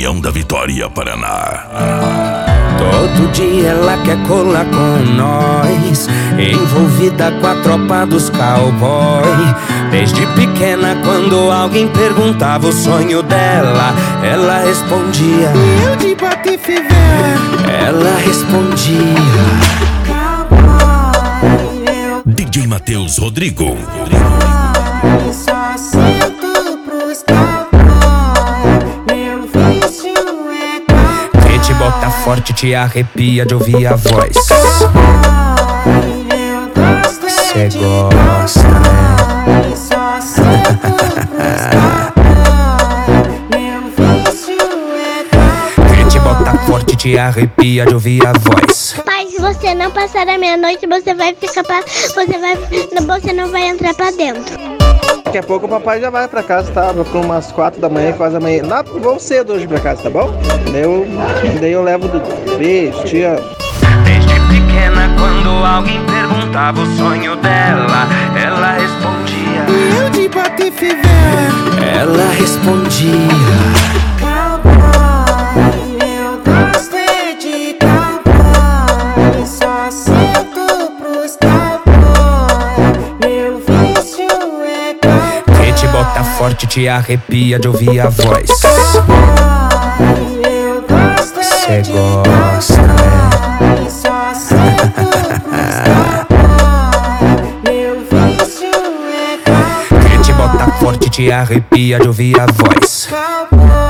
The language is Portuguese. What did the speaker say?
União da Vitória, Paraná. Todo dia ela quer colar com nós, envolvida com a tropa dos cowboy. Desde pequena, quando alguém perguntava o sonho dela, ela respondia: eu de Patife velho. Ela respondia: cowboy, eu DJ Matheus Rodrigo. só sinto pros cowboy, meu vício é cowboy. Que te bota forte, te arrepia de ouvir a voz. Cê gosta, né? Só sinto pros cowboy, meu vício é cowboy. Que te bota forte, te arrepia de ouvir a voz. Pai, se você não passar a meia-noite, você vai ficar você não vai entrar pra dentro. Daqui a pouco o papai já vai pra casa, tá? Por umas 4 da manhã, quase amanhã. Não, vou cedo hoje pra casa, tá bom? Daí eu levo do beijo, tia. Desde pequena, quando alguém perguntava o sonho dela, ela respondia: eu de Patife velho. Ela respondia: cowboy, eu gosto é de cowboy. Só sinto pros cowboy, meu vício é cowboy. Que te bota forte, te arrepia de ouvir a voz. Eu gosto é de gosta, né? Só sinto pros cowboy, meu vício é cowboy. Que te bota forte, te arrepia de ouvir a voz.